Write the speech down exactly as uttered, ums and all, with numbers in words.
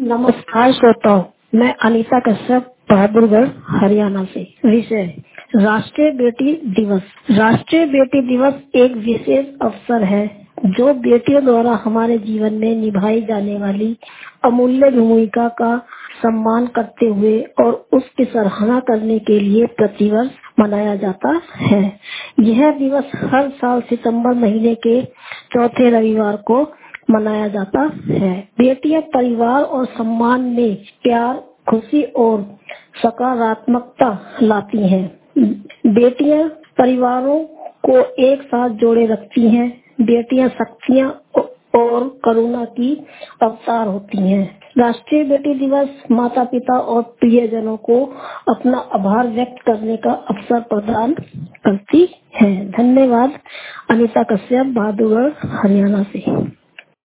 नमस्कार श्रोताओं, मैं अनीता कश्यप बहादुरगढ़ हरियाणा से। विषय राष्ट्रीय बेटी दिवस। राष्ट्रीय बेटी दिवस एक विशेष अवसर है जो बेटियों द्वारा हमारे जीवन में निभाई जाने वाली अमूल्य भूमिका का सम्मान करते हुए और उसकी सराहना करने के लिए प्रतिवर्ष मनाया जाता है। यह दिवस हर साल सितंबर महीने के चौथे रविवार को मनाया जाता है। बेटियां परिवार और सम्मान में प्यार, खुशी और सकारात्मकता लाती हैं। बेटियां परिवारों को एक साथ जोड़े रखती हैं। बेटियां शक्तियां और करुणा की अवतार होती हैं। राष्ट्रीय बेटी दिवस माता पिता और प्रियजनों को अपना आभार व्यक्त करने का अवसर प्रदान करती है। धन्यवाद। अनीता कश्यप, बहादुरगढ़, हरियाणा से।